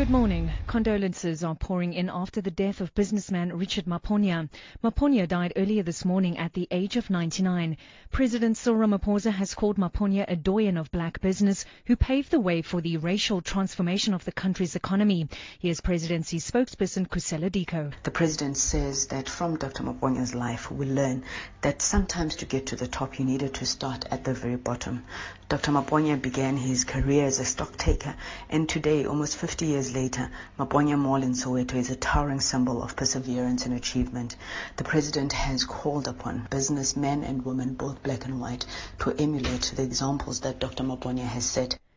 Good morning. Condolences are pouring in after the death of businessman Richard Maponya. Maponya died earlier this morning at the age of 99. President Cyril Ramaphosa has called Maponya a doyen of black business who paved the way for the racial transformation of the country's economy. Here's Presidency spokesperson Kusela Diko. The President says that from Dr. Maponya's life, we learn that sometimes to get to the top, you needed to start at the very bottom. Dr. Maponya began his career as a stock taker, and today, almost 50 years later, Maponya Mall in Soweto is a towering symbol of perseverance and achievement. The President has called upon businessmen and women, both black and white, to emulate the examples that Dr. Maponya has set.